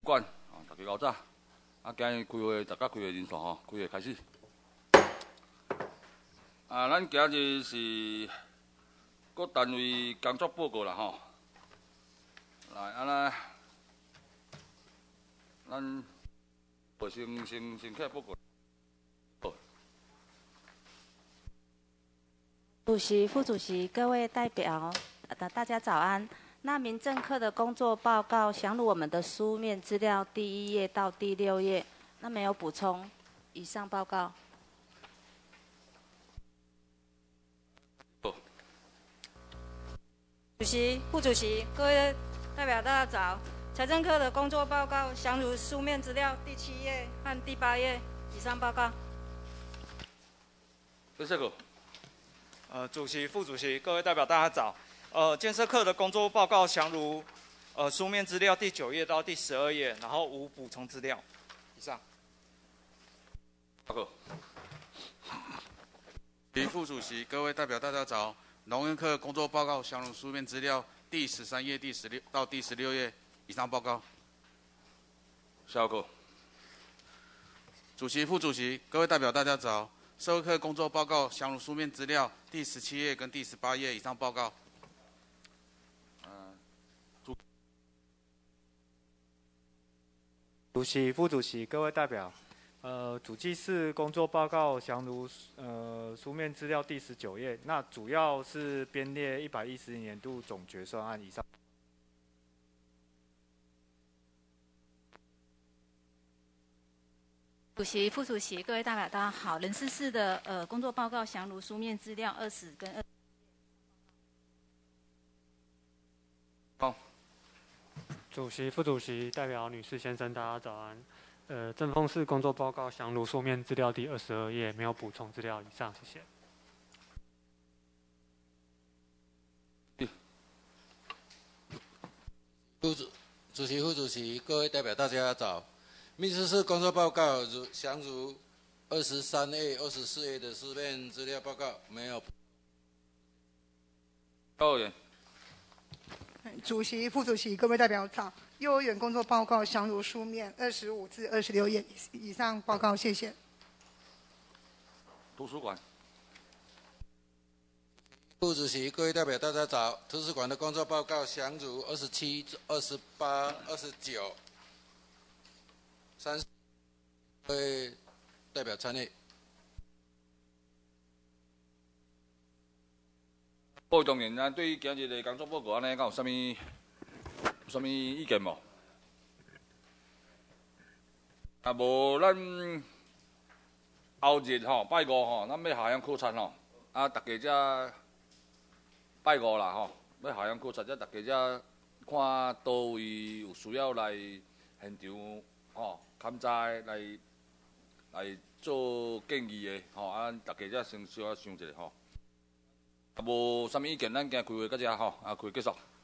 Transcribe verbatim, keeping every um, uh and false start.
管啊，大家搞早。啊，今日开会，大家开会人数吼，开会开始。啊，咱今日是各单位工作报告啦吼。来，安尼，咱先先先起来报告。好。 主席、副主席、各位代表，大大家早安。那民政课的工作报告详如我们的书面资料第一页到第六页，那没有补充。以上报告。 好。 主席、副主席、各位代表，大家早。财政科的工作报告详如书面资料第七页和第八页。以上报告。 建设科。 呃，主席、副主席、各位代表，大家早。呃，建设课的工作报告详如呃书面资料第九页到第十二页，然后无补充资料。以上。 报告。 主席、副主席、各位代表，大家早。农业课工作报告详如书面资料第十三页、第十六到第十六页。以上报告。 下课。 主席、副主席、各位代表，大家早。社会课工作报告详如书面资料第十七页跟第十八页。以上报告。 主席、副主席、各位代表，呃，主计室工作报告详如呃书面资料第十九页，那主要是编列一百一十年度总决算案以上。 主席、副主席、各位代表，大家好。人事室的呃工作报告详如书面资料二十跟二。 好。 主席、副主席、代表、女士、先生，大家早安。呃，政风室工作报告详如书面资料第二十二页，没有补充资料。以上，谢谢。 副主主席、副主席、各位代表，大家早。秘书室工作报告如详如二十三页、二十四页的书面资料报告，没有。 高委员。 主席、副主席、各位代表早。幼儿园工作报告详如书面二十五至二十六页。以上报告，谢谢。 图书馆。 副主席、各位代表，大家早。图书馆的工作报告详如二十七、二十八、二十九、三十，各位代表参与。 各位同仁，咱对今日的工作报告安尼，敢有啥物有啥物意见无？啊，无咱后日吼拜五吼，咱要下乡考察吼，啊，大家则拜五啦吼，要下乡考察，则大家则看倒位有需要来现场吼勘查来来做建议的吼，啊，大家则先小可想一下吼。啊，无啥物意见，咱今开会到这吼，啊，开会结束。